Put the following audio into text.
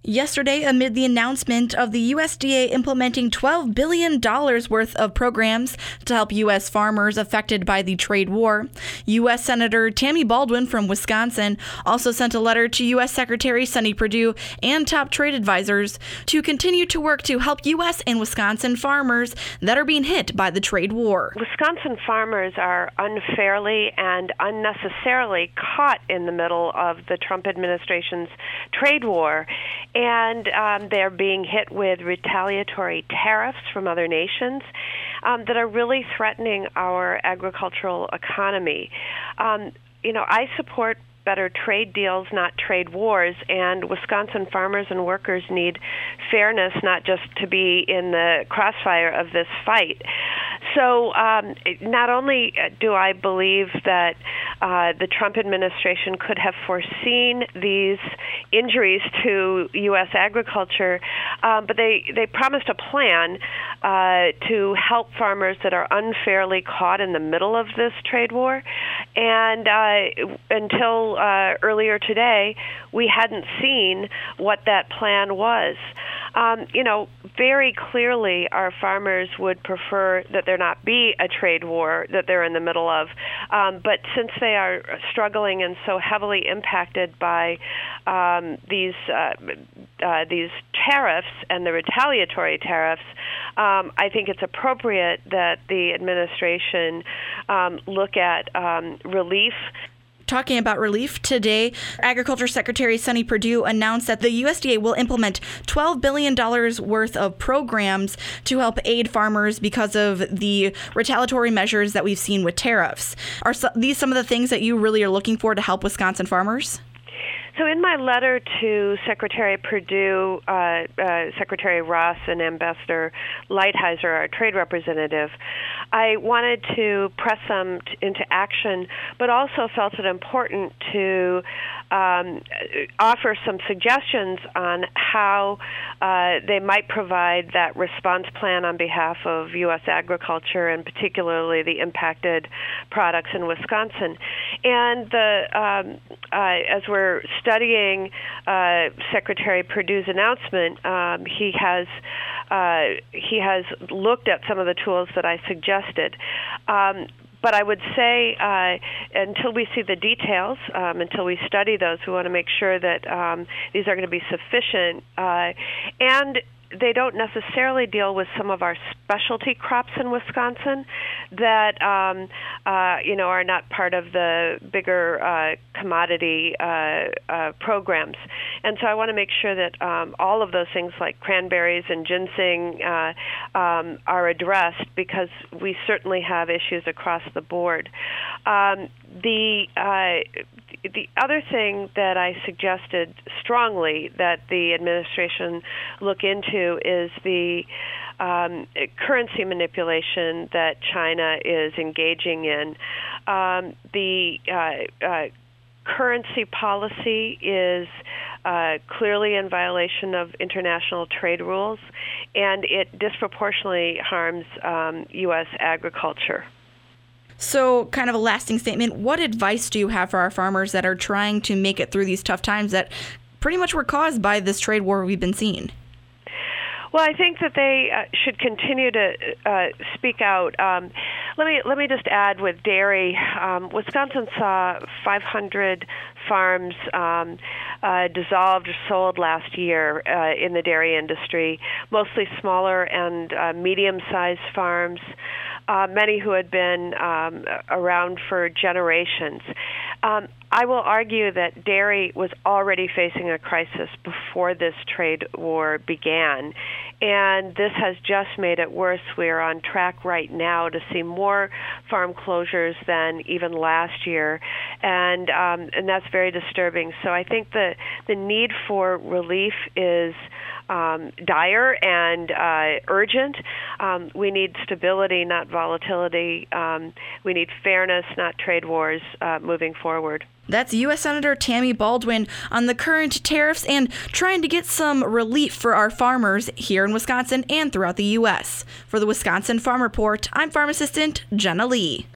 Yesterday, amid the announcement of the USDA implementing $12 billion worth of programs to help U.S. farmers affected by the trade war, U.S. Senator Tammy Baldwin from Wisconsin also sent a letter to U.S. Secretary Sonny Perdue and top trade advisors to continue to work to help U.S. and Wisconsin farmers that are being hit by the trade war. Wisconsin farmers are unfairly and unnecessarily caught in the middle of the Trump administration's trade war. And they're being hit with retaliatory tariffs from other nations that are really threatening our agricultural economy. I support better trade deals, not trade wars, and Wisconsin farmers and workers need fairness, not just to be in the crossfire of this fight. So not only do I believe that the Trump administration could have foreseen these injuries to U.S. agriculture, but they promised a plan to help farmers that are unfairly caught in the middle of this trade war. And until earlier today, we hadn't seen what that plan was. Very clearly our farmers would prefer that there not be a trade war that they're in the middle of. But since they are struggling and so heavily impacted by these tariffs and the retaliatory tariffs, I think it's appropriate that the administration look at relief. Talking about relief today, Agriculture Secretary Sonny Perdue announced that the USDA will implement $12 billion worth of programs to help aid farmers because of the retaliatory measures that we've seen with tariffs. Are these some of the things that you really are looking for to help Wisconsin farmers? So in my letter to Secretary Perdue, Secretary Ross, and Ambassador Lighthizer, our trade representative, I wanted to press them into action, but also felt it important to offer some suggestions on how they might provide that response plan on behalf of U.S. agriculture and particularly the impacted products in Wisconsin. And as we're studying Secretary Perdue's announcement, he has looked at some of the tools that I suggested. But I would say until we see the details, until we study those, we want to make sure that these are going to be sufficient. And they don't necessarily deal with some of our specialty crops in Wisconsin that are not part of the bigger commodity programs. And so I want to make sure that all of those things like cranberries and ginseng are addressed, because we certainly have issues across the board. The other thing that I suggested strongly that the administration look into is the currency manipulation that China is engaging in. The currency policy is clearly in violation of international trade rules, and it disproportionately harms U.S. agriculture. So, kind of a lasting statement, what advice do you have for our farmers that are trying to make it through these tough times that pretty much were caused by this trade war we've been seeing? Well, I think that they should continue to speak out. Let me just add with dairy. Wisconsin saw 500 farms dissolved or sold last year in the dairy industry, mostly smaller and medium-sized farms, many who had been around for generations. I will argue that dairy was already facing a crisis before this trade war began, and this has just made it worse. We are on track right now to see more farm closures than even last year, and that's very disturbing. So I think the need for relief is dire and urgent. We need stability, not volatility. We need fairness, not trade wars, moving forward. That's U.S. Senator Tammy Baldwin on the current tariffs and trying to get some relief for our farmers here in Wisconsin and throughout the U.S. For the Wisconsin Farm Report, I'm Farm Assistant Jenna Lee.